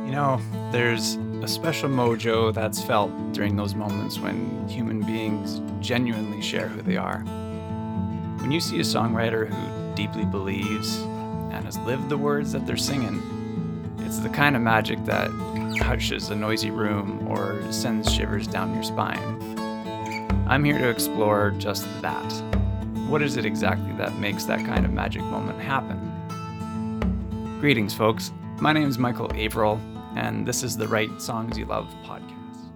You know, there's a special mojo that's felt during those moments when human beings genuinely share who they are. When you see a songwriter who deeply believes and has lived the words that they're singing, it's the kind of magic that hushes a noisy room or sends shivers down your spine. I'm here to explore just that. What is it exactly that makes that kind of magic moment happen? Greetings, folks. My name is Michael Averill, and this is the Write Songs You Love podcast.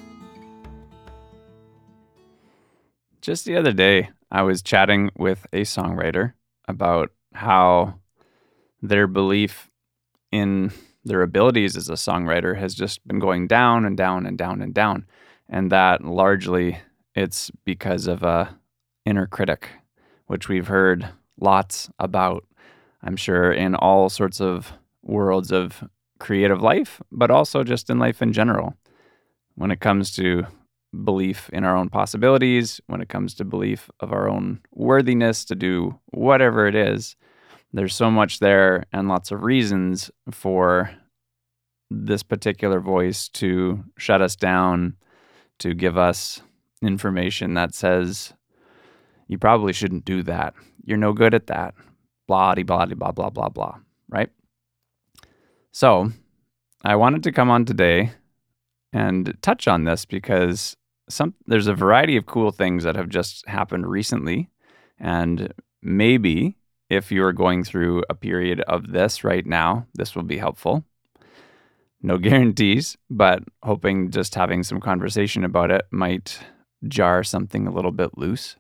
Just the other day, I was chatting with a songwriter about how their belief in their abilities as a songwriter has just been going down and down and down and down. And that largely it's because of a inner critic, which we've heard lots about, I'm sure, in all sorts of worlds of creative life, but also just in life in general. When it comes to belief in our own possibilities, when it comes to belief of our own worthiness to do whatever it is, there's so much there and lots of reasons for this particular voice to shut us down, to give us information that says, you probably shouldn't do that. You're no good at that. Blah, blah, blah, blah, blah, blah, right? So I wanted to come on today and touch on this because there's a variety of cool things that have just happened recently. And maybe if you're going through a period of this right now, this will be helpful. No guarantees, but hoping just having some conversation about it might jar something a little bit loose.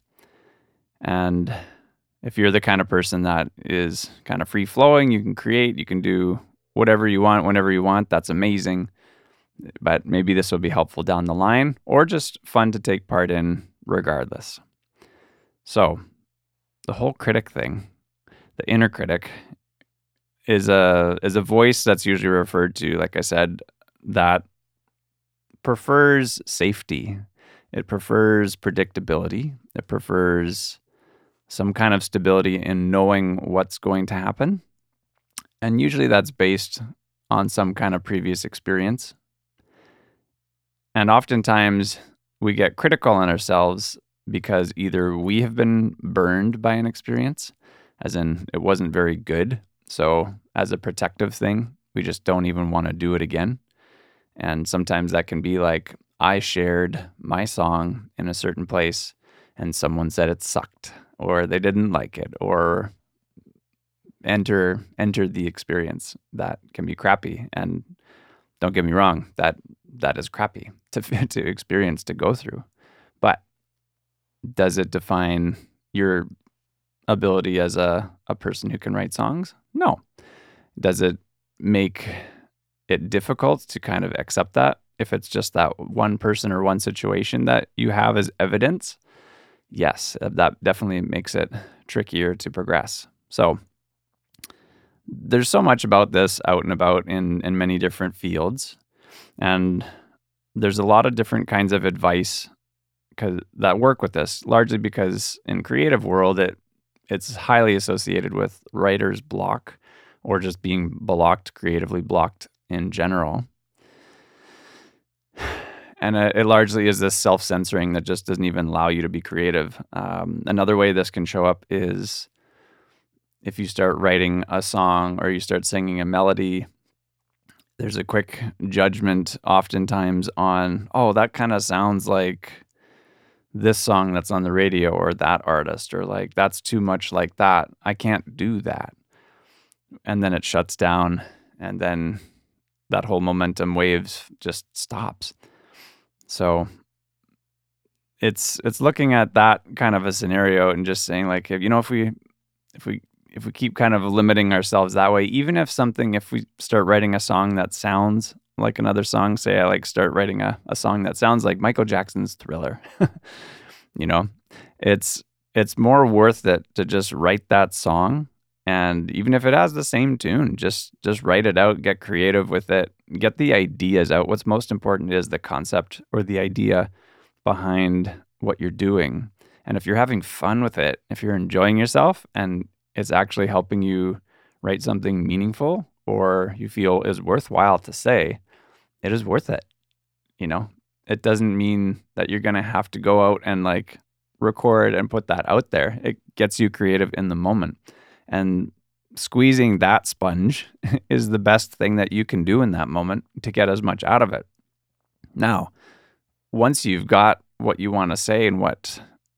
And if you're the kind of person that is kind of free-flowing, you can create, you can do whatever you want, whenever you want, that's amazing. But maybe this will be helpful down the line or just fun to take part in regardless. So the whole critic thing, the inner critic, is a voice that's usually referred to, like I said, that prefers safety. It prefers predictability. It prefers some kind of stability in knowing what's going to happen. And usually that's based on some kind of previous experience. And oftentimes we get critical on ourselves because either we have been burned by an experience, as in it wasn't very good. So as a protective thing, we just don't even want to do it again. And sometimes that can be like, I shared my song in a certain place and someone said it sucked or they didn't like it or enter the experience. That can be crappy. And don't get me wrong, that is crappy to experience, to go through. But does it define your ability as a person who can write songs? No. Does it make it difficult to kind of accept that if it's just that one person or one situation that you have as evidence? Yes, that definitely makes it trickier to progress. So there's so much about this out and about in many different fields. And there's a lot of different kinds of advice that work with this, largely because in creative world, it's highly associated with writer's block or just being creatively blocked in general. And it largely is this self-censoring that just doesn't even allow you to be creative. Another way this can show up is if you start writing a song or you start singing a melody, there's a quick judgment oftentimes on, oh, that kind of sounds like this song that's on the radio or that artist, or like, that's too much like that. I can't do that. And then it shuts down and then that whole momentum waves just stops. So it's looking at that kind of a scenario and just saying like, if we keep kind of limiting ourselves that way, even if we start writing a song that sounds like another song, say I start writing a song that sounds like Michael Jackson's Thriller, it's more worth it to just write that song. And even if it has the same tune, just write it out, get creative with it, get the ideas out. What's most important is the concept or the idea behind what you're doing. And if you're having fun with it, if you're enjoying yourself and it's actually helping you write something meaningful or you feel is worthwhile to say, it is worth it. It doesn't mean that you're going to have to go out and like record and put that out there. It gets you creative in the moment. And squeezing that sponge is the best thing that you can do in that moment to get as much out of it. Now, once you've got what you want to say and what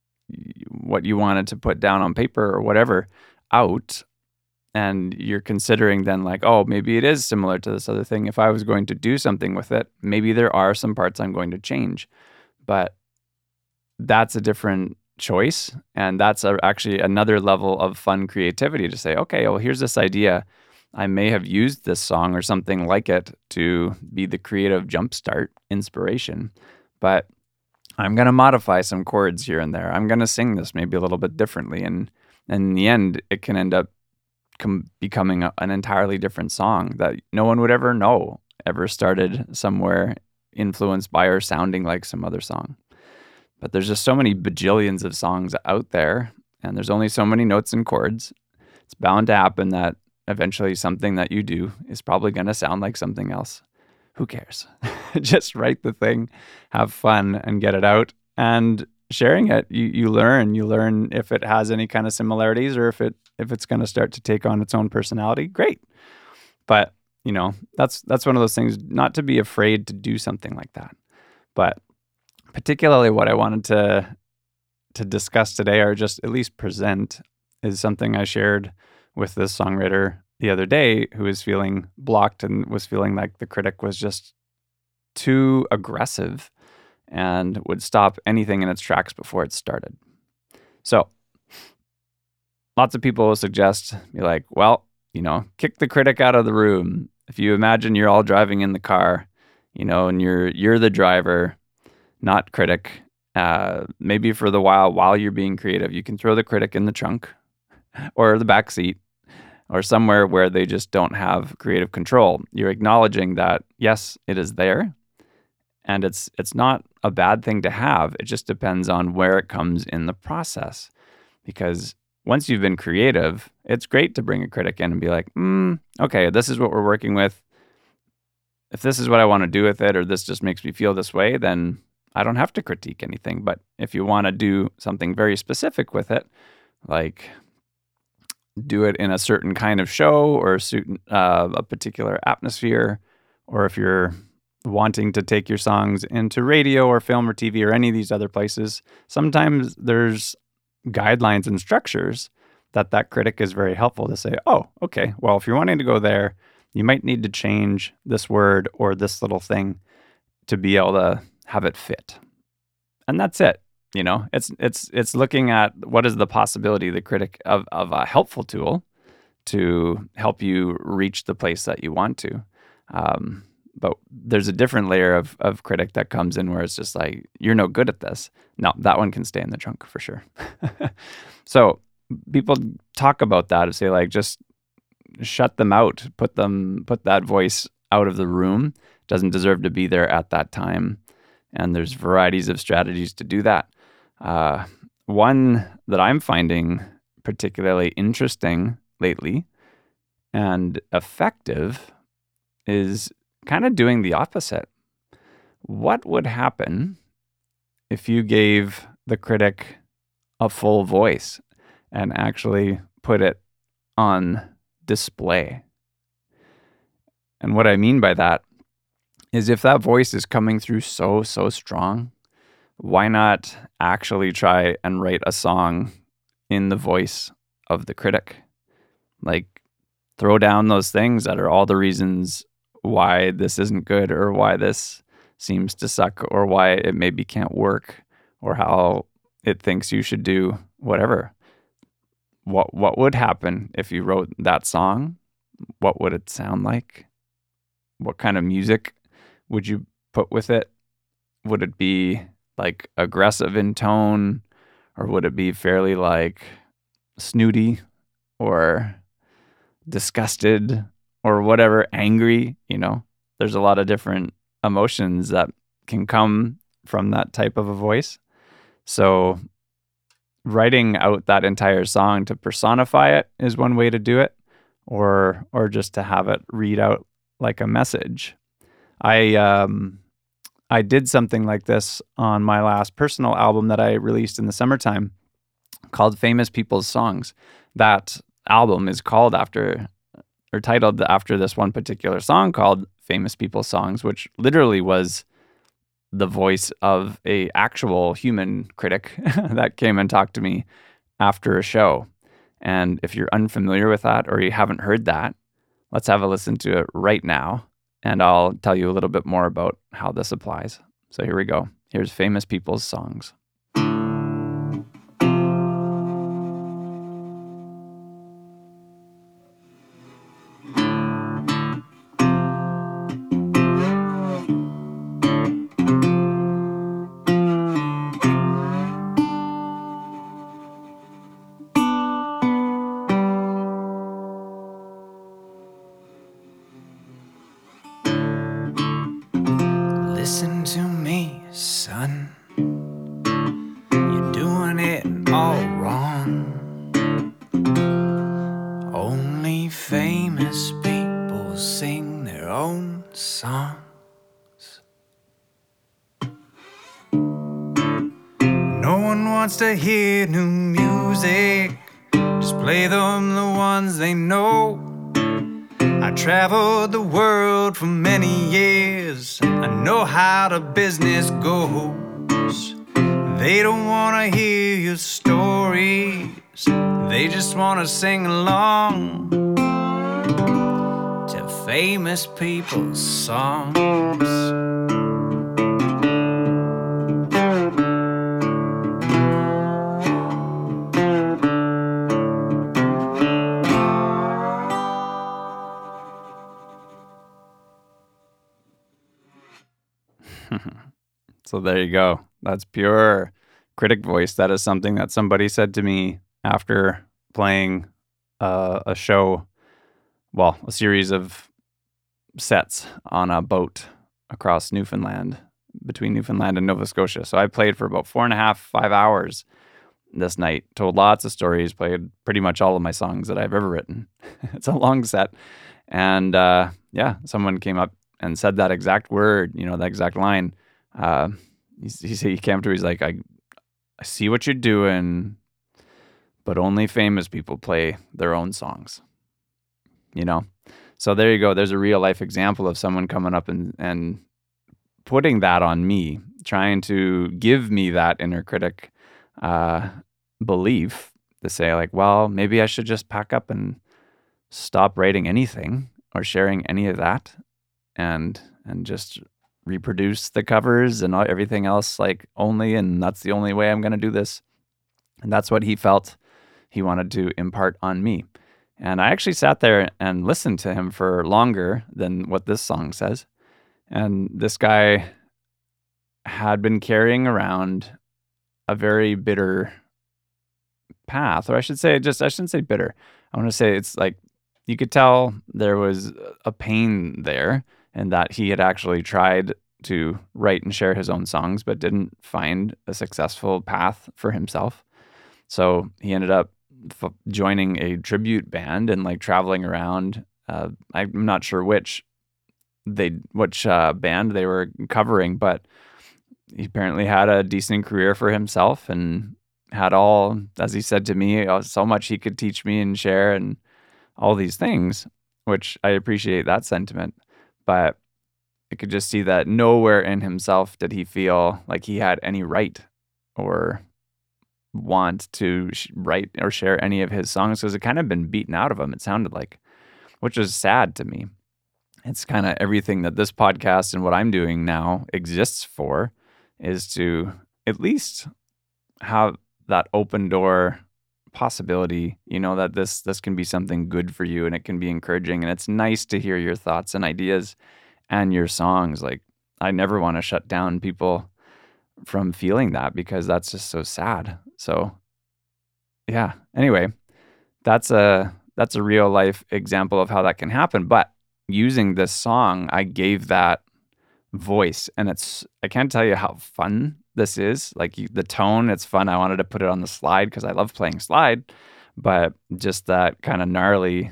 you wanted to put down on paper or whatever out, and you're considering then like, oh, maybe it is similar to this other thing. If I was going to do something with it, maybe there are some parts I'm going to change. But that's a different choice. And that's actually another level of fun creativity to say, okay, well, here's this idea. I may have used this song or something like it to be the creative jumpstart inspiration, but I'm going to modify some chords here and there. I'm going to sing this maybe a little bit differently. And in the end, it can end up becoming an entirely different song that no one would ever know ever started somewhere influenced by or sounding like some other song. But there's just so many bajillions of songs out there, and there's only so many notes and chords. It's bound to happen that eventually something that you do is probably going to sound like something else. Who cares? Just write the thing, have fun, and get it out. And sharing it, you learn if it has any kind of similarities or if it's going to start to take on its own personality. Great. But that's one of those things, not to be afraid to do something like that. But particularly what I wanted to discuss today, or just at least present, is something I shared with this songwriter the other day who was feeling blocked and was feeling like the critic was just too aggressive and would stop anything in its tracks before it started. So lots of people will suggest, be like, well, kick the critic out of the room. If you imagine you're all driving in the car, and you're the driver, not critic, maybe for the while you're being creative, you can throw the critic in the trunk or the back seat or somewhere where they just don't have creative control. You're acknowledging that, yes, it is there. And it's not a bad thing to have. It just depends on where it comes in the process. Because once you've been creative, it's great to bring a critic in and be like, okay, this is what we're working with. If this is what I want to do with it, or this just makes me feel this way, then I don't have to critique anything. But if you want to do something very specific with it, like do it in a certain kind of show or a particular atmosphere, or if you're wanting to take your songs into radio or film or TV or any of these other places, sometimes there's guidelines and structures that critic is very helpful to say, oh, okay, well, if you're wanting to go there, you might need to change this word or this little thing to be able to have it fit. And that's it. It's looking at what is the possibility, the critic of a helpful tool to help you reach the place that you want to. But there's a different layer of critic that comes in where it's just like, you're no good at this. No, that one can stay in the trunk for sure. So people talk about that and say like, just shut them out, put that voice out of the room. Doesn't deserve to be there at that time. And there's varieties of strategies to do that. One that I'm finding particularly interesting lately and effective is kind of doing the opposite. What would happen if you gave the critic a full voice and actually put it on display? And what I mean by that is if that voice is coming through so strong, why not actually try and write a song in the voice of the critic? Like, throw down those things that are all the reasons why this isn't good, or why this seems to suck, or why it maybe can't work, or how it thinks you should do whatever. What would happen if you wrote that song? What would it sound like? What kind of music would you put with it? Would it be like aggressive in tone, or would it be fairly like snooty or disgusted or whatever, angry? There's a lot of different emotions that can come from that type of a voice. So writing out that entire song to personify it is one way to do it. or just to have it read out like a message. I did something like this on my last personal album that I released in the summertime called Famous People's Songs. That album is called after or titled after this one particular song called Famous People's Songs, which literally was the voice of a actual human critic that came and talked to me after a show. And if you're unfamiliar with that or you haven't heard that, let's have a listen to it right now, and I'll tell you a little bit more about how this applies. So here we go. Here's Famous People's Songs. Listen to me, son. You're doing it all wrong. Only famous people sing their own songs. No one wants to hear new music. Just play them the ones they know. I traveled the world for many years. I know how the business goes. They don't want to hear your stories. They just want to sing along to famous people's songs. So there you go. That's pure critic voice. That is something that somebody said to me after playing a show, well, a series of sets on a boat across Newfoundland, between Newfoundland and Nova Scotia. So I played for about 4.5, 5 hours this night, told lots of stories, played pretty much all of my songs that I've ever written. It's a long set. And yeah, someone came up and said that exact word, that exact line. He came to me, he's like, I see what you're doing, but only famous people play their own songs, So there you go. There's a real life example of someone coming up and putting that on me, trying to give me that inner critic belief to say like, well, maybe I should just pack up and stop writing anything or sharing any of that and just reproduce the covers and everything else and that's the only way I'm going to do this. And that's what he felt he wanted to impart on me. And I actually sat there and listened to him for longer than what this song says. And this guy had been carrying around a very bitter path, or I shouldn't say bitter. I want to say it's like you could tell there was a pain there, and that he had actually tried to write and share his own songs, but didn't find a successful path for himself. So he ended up joining a tribute band and traveling around. I'm not sure which band they were covering, but he apparently had a decent career for himself and had all, as he said to me, so much he could teach me and share and all these things, which I appreciate that sentiment. But I could just see that nowhere in himself did he feel like he had any right or want to write or share any of his songs, because it kind of been beaten out of him, it sounded like, which is sad to me. It's kind of everything that this podcast and what I'm doing now exists for, is to at least have that open door possibility, that this can be something good for you and it can be encouraging, and it's nice to hear your thoughts and ideas and your songs. Like, I never want to shut down people from feeling that, because that's just so sad. So yeah, anyway, that's a real life example of how that can happen. But using this song, I gave that voice, and I can't tell you how fun this is. Like, the tone, it's fun. I wanted to put it on the slide because I love playing slide, but just that kind of gnarly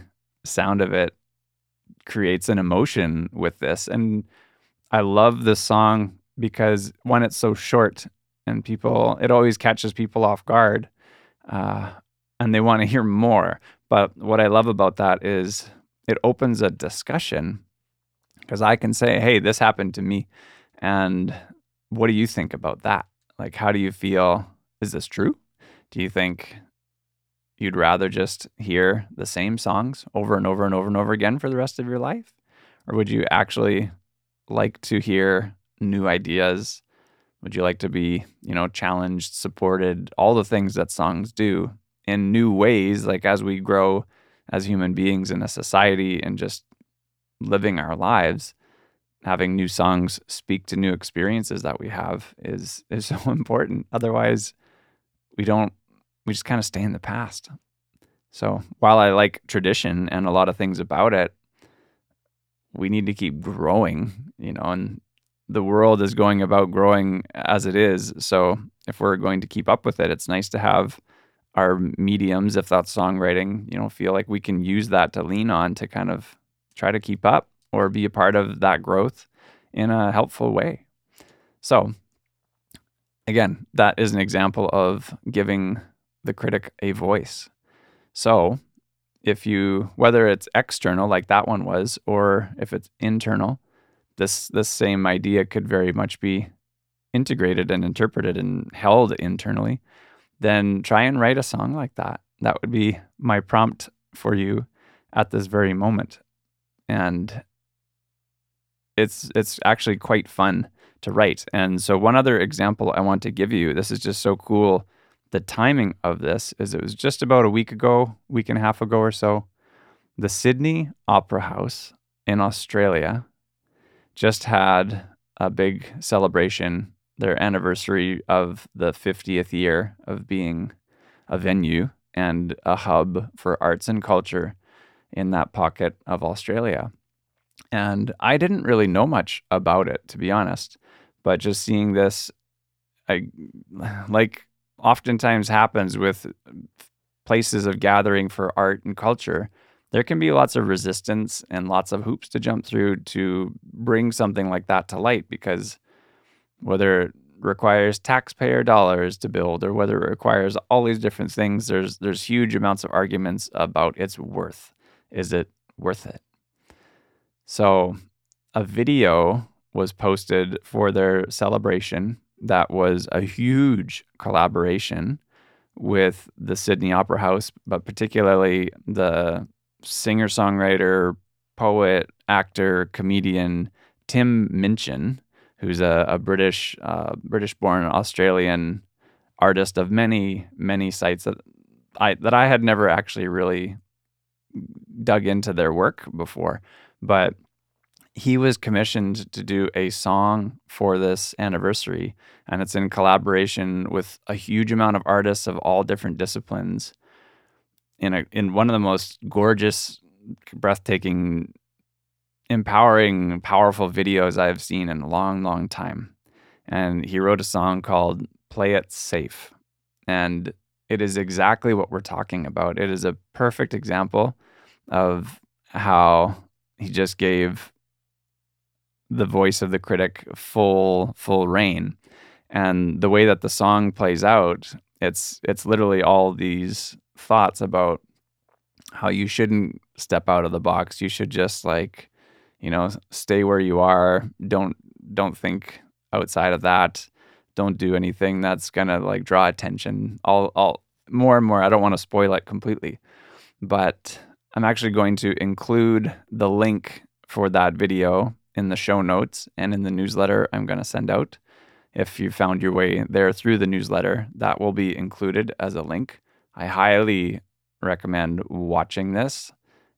sound of it creates an emotion with this. And I love this song because one, it's so short and it always catches people off guard, uh, and they want to hear more. But what I love about that is it opens a discussion because I can say, hey, this happened to me. And what do you think about that? Like, how do you feel? Is this true? Do you think you'd rather just hear the same songs over and over and over and over again for the rest of your life? Or would you actually like to hear new ideas? Would you like to be, challenged, supported, all the things that songs do in new ways, like as we grow as human beings in a society and just living our lives, having new songs speak to new experiences that we have is so important. Otherwise, we just kind of stay in the past. So while I like tradition and a lot of things about it, we need to keep growing, and the world is going about growing as it is. So if we're going to keep up with it, it's nice to have our mediums, if that's songwriting, feel like we can use that to lean on to kind of try to keep up or be a part of that growth in a helpful way. So again, that is an example of giving the critic a voice. So whether it's external like that one was, or if it's internal, this same idea could very much be integrated and interpreted and held internally, then try and write a song like that. That would be my prompt for you at this very moment. And it's actually quite fun to write. And so one other example I want to give you, this is just so cool. The timing of this is it was just about a week and a half ago or so. The Sydney Opera House in Australia just had a big celebration, their anniversary of the 50th year of being a venue and a hub for arts and culture in that pocket of Australia. And I didn't really know much about it, to be honest, but just seeing this, like oftentimes happens with places of gathering for art and culture, there can be lots of resistance and lots of hoops to jump through to bring something like that to light, because whether it requires taxpayer dollars to build or whether it requires all these different things, there's huge amounts of arguments about its worth. Is it worth it? So a video was posted for their celebration that was a huge collaboration with the Sydney Opera House, but particularly the singer-songwriter, poet, actor, comedian Tim Minchin, who's a British-born Australian artist of many, many sites that I had never actually really dug into their work before. But he was commissioned to do a song for this anniversary, and it's in collaboration with a huge amount of artists of all different disciplines in one of the most gorgeous, breathtaking, empowering, powerful videos I've seen in a long, long time. And he wrote a song called Play It Safe. And it is exactly what we're talking about. It is a perfect example of how he just gave the voice of the critic full reign. And the way that the song plays out, it's literally all these thoughts about how you shouldn't step out of the box. You should just stay where you are. Don't think outside of that. Don't do anything that's gonna draw attention. All more and more. I don't want to spoil it completely, but I'm actually going to include the link for that video in the show notes and in the newsletter I'm going to send out. If you found your way there through the newsletter, that will be included as a link. I highly recommend watching this.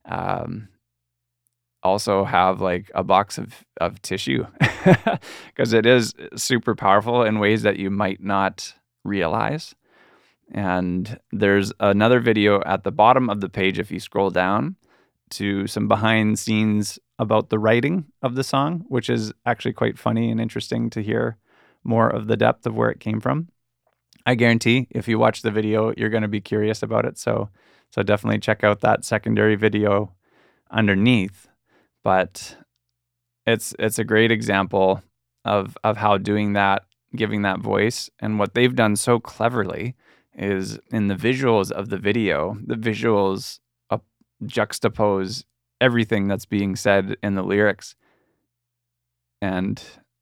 Also have a box of tissue because it is super powerful in ways that you might not realize. And there's another video at the bottom of the page if you scroll down to some behind scenes about the writing of the song, which is actually quite funny and interesting to hear more of the depth of where it came from. I guarantee if you watch the video, you're going to be curious about it. So definitely check out that secondary video underneath. But it's a great example of how doing that, giving that voice, and what they've done so cleverly is in the visuals of the video. The visuals juxtapose everything that's being said in the lyrics, and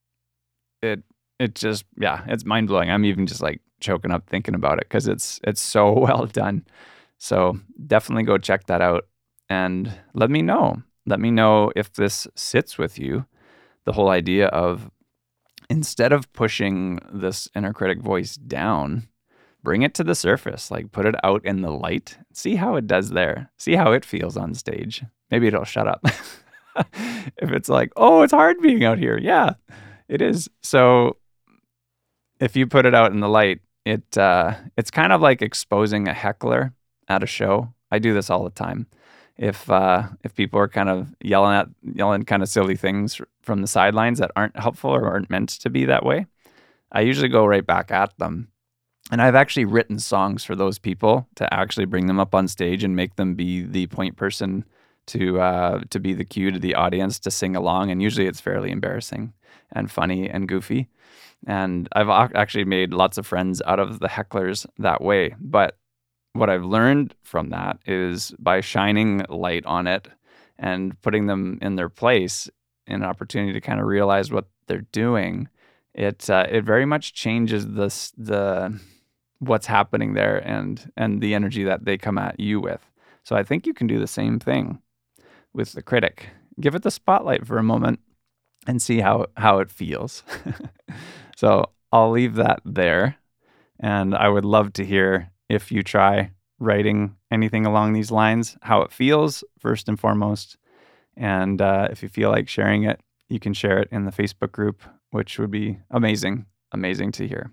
it just, yeah, it's mind blowing. I'm even just like choking up thinking about it because it's so well done. So definitely go check that out and let me know. Let me know if this sits with you. The whole idea of, instead of pushing this inner critic voice down, bring it to the surface, like put it out in the light, see how it does there, see how it feels on stage. Maybe it'll shut up. If it's like, oh, it's hard being out here. Yeah, it is. So if you put it out in the light, it's kind of like exposing a heckler at a show. I do this all the time. If people are kind of yelling kind of silly things from the sidelines that aren't helpful or aren't meant to be that way, I usually go right back at them. And I've actually written songs for those people to actually bring them up on stage and make them be the point person to be the cue to the audience to sing along. And usually it's fairly embarrassing and funny and goofy. And I've actually made lots of friends out of the hecklers that way. But what I've learned from that is by shining light on it and putting them in their place, an opportunity to kind of realize what they're doing, it very much changes the what's happening there and the energy that they come at you with. So I think you can do the same thing with the critic. Give it the spotlight for a moment and see how it feels. So I'll leave that there. And I would love to hear if you try writing anything along these lines, how it feels, first and foremost. And if you feel like sharing it, you can share it in the Facebook group, which would be amazing to hear.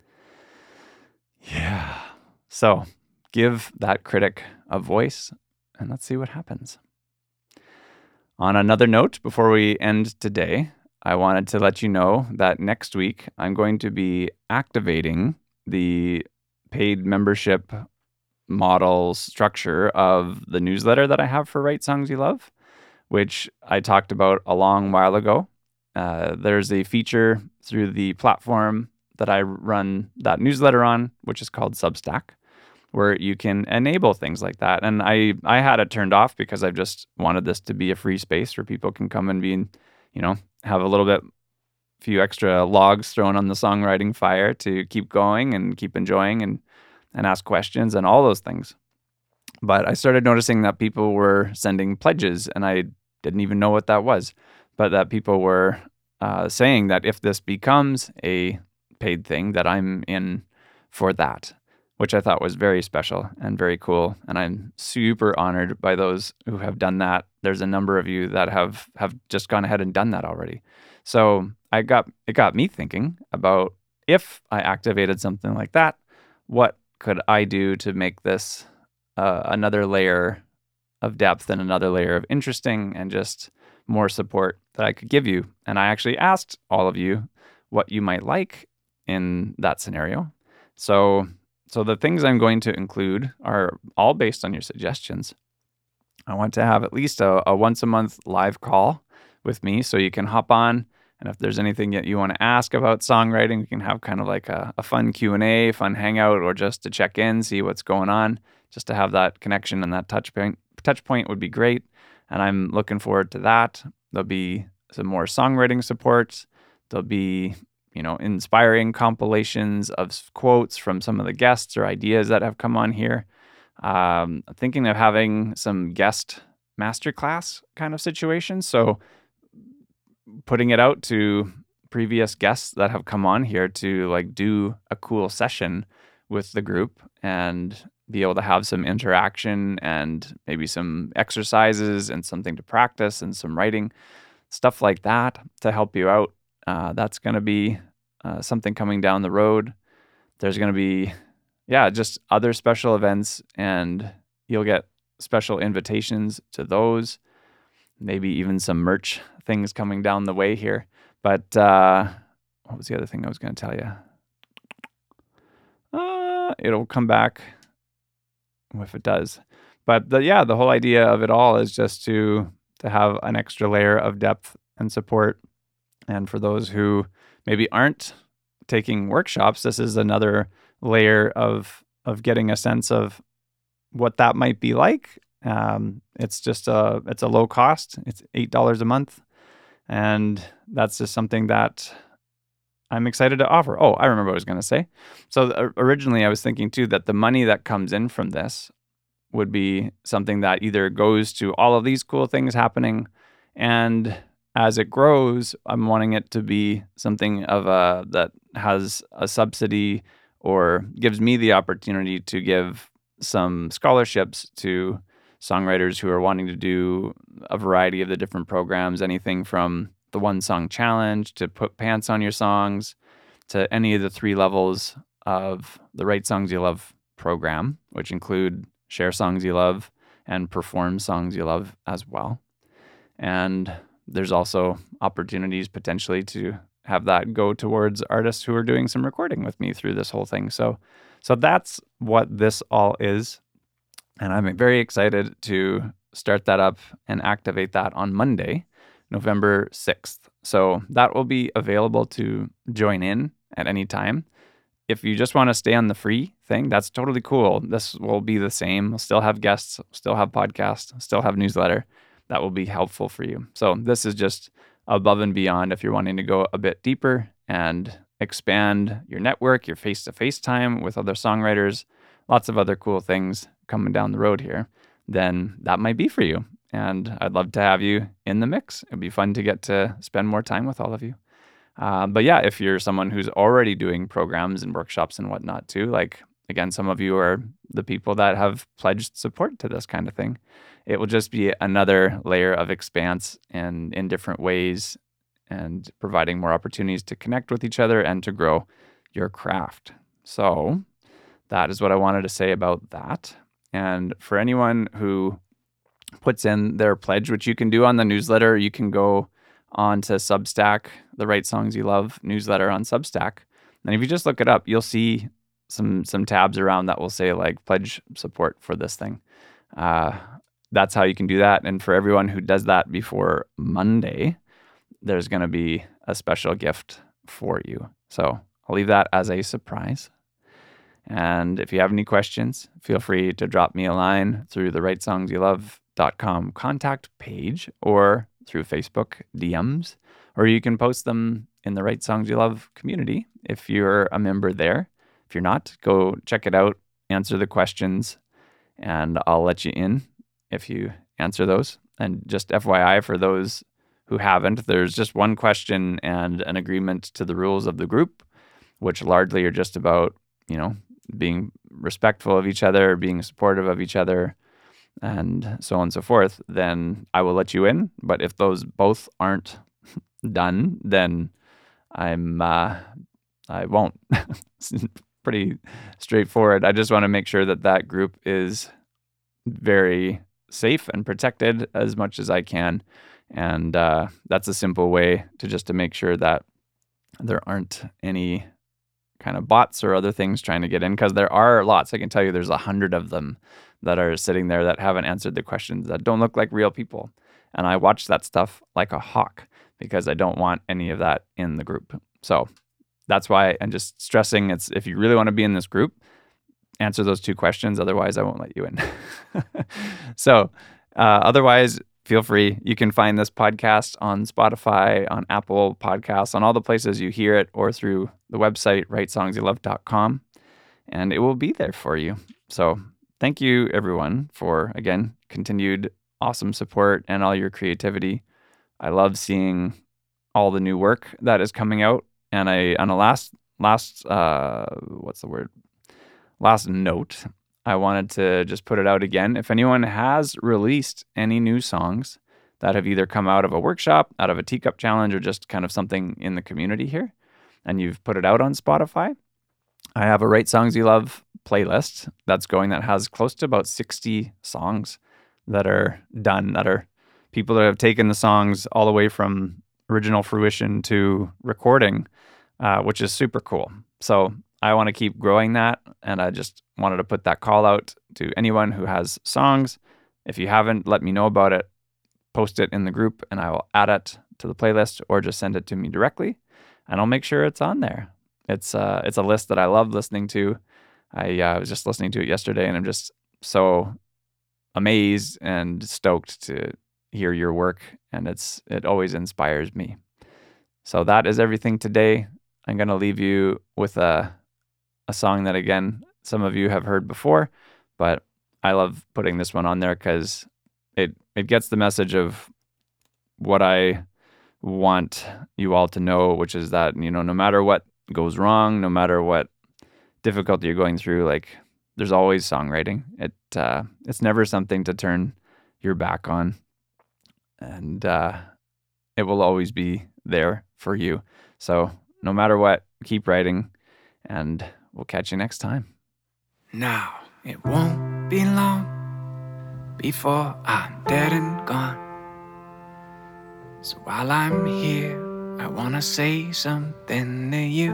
Yeah. So give that critic a voice and let's see what happens. On another note, before we end today, I wanted to let you know that next week I'm going to be activating the paid membership model structure of the newsletter that I have for Write Songs You Love, which I talked about a long while ago. There's a feature through the platform that I run that newsletter on, which is called Substack, where you can enable things like that. And I had it turned off because I just wanted this to be a free space where people can come and be, have a few extra logs thrown on the songwriting fire to keep going and keep enjoying and ask questions and all those things. But I started noticing that people were sending pledges, and I didn't even know what that was, but that people were saying that if this becomes a paid thing, that I'm in for that, which I thought was very special and very cool. And I'm super honored by those who have done that. There's a number of you that have just gone ahead and done that already. So it got me thinking about, if I activated something like that, what could I do to make this another layer of depth and another layer of interesting and just more support that I could give you. And I actually asked all of you what you might like in that scenario. So the things I'm going to include are all based on your suggestions. I want to have at least a once a month live call with me, so you can hop on, and if there's anything that you want to ask about songwriting, we can have kind of like a fun Q&A, fun hangout, or just to check in, see what's going on. Just to have that connection and that touch point would be great. And I'm looking forward to that. There'll be some more songwriting support. There'll be, inspiring compilations of quotes from some of the guests or ideas that have come on here. I'm thinking of having some guest masterclass kind of situations. So putting it out to previous guests that have come on here to like do a cool session with the group and be able to have some interaction and maybe some exercises and something to practice and some writing, stuff like that to help you out. That's going to be something coming down the road. There's going to be, just other special events, and you'll get special invitations to those. Maybe even some merch things coming down the way here. But what was the other thing I was going to tell you? It'll come back if it does. But the whole idea of it all is just to have an extra layer of depth and support. And for those who maybe aren't taking workshops, this is another layer of getting a sense of what that might be like. It's a low cost. It's $8 a month, and that's just something that I'm excited to offer. Oh, I remember what I was going to say. So originally, I was thinking too that the money that comes in from this would be something that either goes to all of these cool things happening, and as it grows, I'm wanting it to be something of that has a subsidy or gives me the opportunity to give some scholarships to songwriters who are wanting to do a variety of the different programs, anything from the One Song Challenge to put pants on your songs to any of the 3 levels of the Write Songs You Love program, which include share songs you love and perform songs you love as well. And there's also opportunities potentially to have that go towards artists who are doing some recording with me through this whole thing. So that's what this all is. And I'm very excited to start that up and activate that on Monday, November 6th. So that will be available to join in at any time. If you just want to stay on the free thing, that's totally cool. This will be the same. We'll still have guests, still have podcasts, still have newsletter. That will be helpful for you. So this is just above and beyond if you're wanting to go a bit deeper and expand your network, your face-to-face time with other songwriters, lots of other cool things coming down the road here, then that might be for you. And I'd love to have you in the mix. It'd be fun to get to spend more time with all of you. But yeah, if you're someone who's already doing programs and workshops and whatnot too, like again, some of you are the people that have pledged support to this kind of thing. It will just be another layer of expanse and in different ways and providing more opportunities to connect with each other and to grow your craft. So that is what I wanted to say about that. And for anyone who puts in their pledge, which you can do on the newsletter, you can go on to Substack, the Write Songs You Love newsletter on Substack. And if you just look it up, you'll see some tabs around that will say like pledge support for this thing. That's how you can do that. And for everyone who does that before Monday, there's going to be a special gift for you. So I'll leave that as a surprise. And if you have any questions, feel free to drop me a line through the writesongsyoulove.com contact page or through Facebook DMs, or you can post them in the Write Songs You Love community if you're a member there. If you're not, go check it out, answer the questions, and I'll let you in if you answer those. And just FYI, for those who haven't, there's just one question and an agreement to the rules of the group, which largely are just about, being respectful of each other, being supportive of each other, and so on and so forth. Then I will let you in. But if those both aren't done, then I won't. It's pretty straightforward. I just want to make sure that group is very safe and protected as much as I can. And that's a simple way to make sure that there aren't any kind of bots or other things trying to get in, because there are lots. I can tell you there's 100 of them that are sitting there that haven't answered the questions, that don't look like real people. And I watch that stuff like a hawk because I don't want any of that in the group. So that's why I'm just stressing, it's if you really want to be in this group, answer those 2 questions. Otherwise, I won't let you in. So otherwise, feel free. You can find this podcast on Spotify, on Apple Podcasts, on all the places you hear it, or through the website, writesongsyoulove.com, and it will be there for you. So thank you, everyone, for, again, continued awesome support and all your creativity. I love seeing all the new work that is coming out. And on a last note, I wanted to just put it out again. If anyone has released any new songs that have either come out of a workshop, out of a teacup challenge, or just kind of something in the community here, and you've put it out on Spotify, I have a Write Songs You Love playlist that's going that has close to about 60 songs that are done, that are people that have taken the songs all the way from original fruition to recording, which is super cool. So I want to keep growing that, and I just wanted to put that call out to anyone who has songs. If you haven't, let me know about it. Post it in the group, and I will add it to the playlist, or just send it to me directly, and I'll make sure it's on there. It's a list that I love listening to. I was just listening to it yesterday, and I'm just so amazed and stoked to hear your work, and it always inspires me. So that is everything today. I'm going to leave you with a song that, again, some of you have heard before, but I love putting this one on there because it gets the message of what I want you all to know, which is that, no matter what goes wrong, no matter what difficulty you're going through, like, there's always songwriting. It's never something to turn your back on, and it will always be there for you. So no matter what, keep writing, and we'll catch you next time. Now, it won't be long before I'm dead and gone. So while I'm here, I wanna say something to you.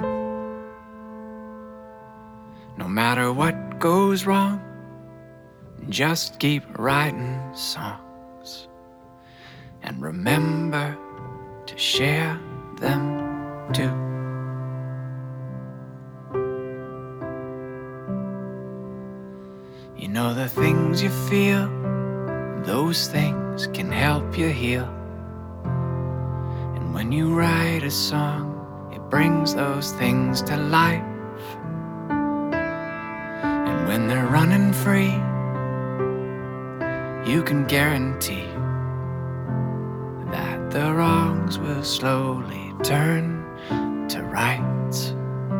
No matter what goes wrong, just keep writing songs, and remember to share them too. You know, the things you feel, those things can help you heal. And when you write a song, it brings those things to life. And when they're running free, you can guarantee that the wrongs will slowly turn to rights.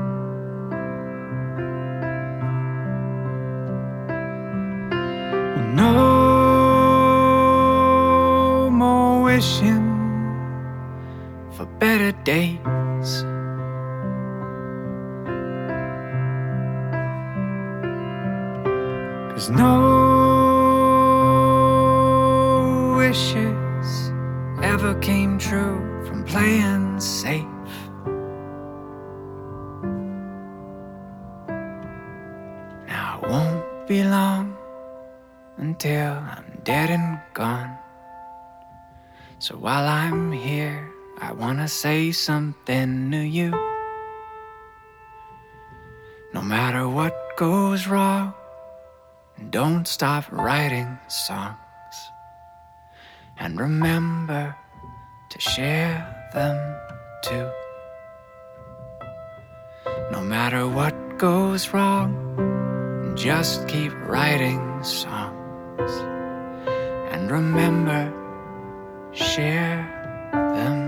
No more wishing for better days. 'Cause no wishes ever came true from playing safe. Now it won't be long until I'm dead and gone. So while I'm here, I wanna say something to you. No matter what goes wrong, don't stop writing songs, and remember to share them too. No matter what goes wrong, just keep writing songs, and remember, share them